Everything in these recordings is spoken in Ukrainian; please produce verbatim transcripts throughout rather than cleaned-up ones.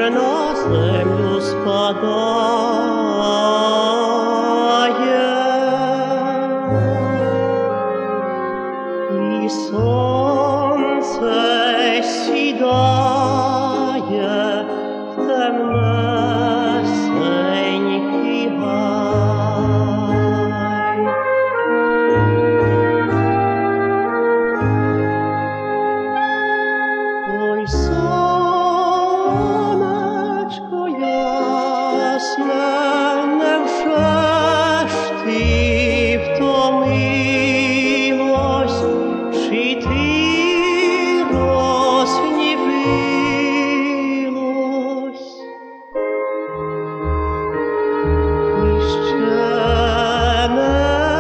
вітер на землю спадає, і сонце сідає в темнесенький гай. Ой, сонечко ясне, невже ж ти втомилось, чи ти розгнівилось? І ще не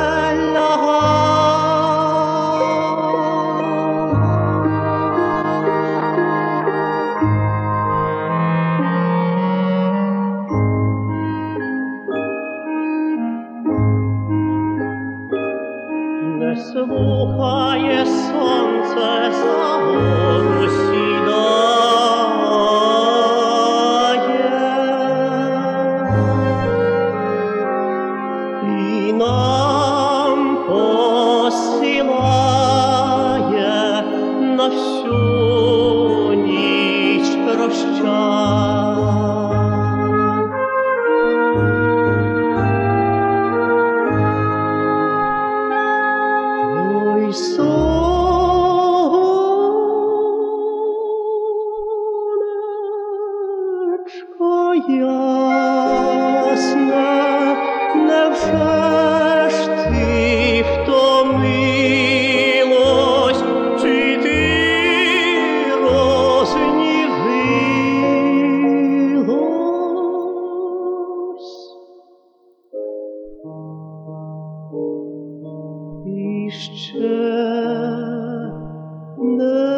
не слухає сонце, за гору сідає, і нам посилає на всю ніч прощай. Ой, сонечко ясне, невже ж ти втомилось, чи ти розгнівилось? І ще не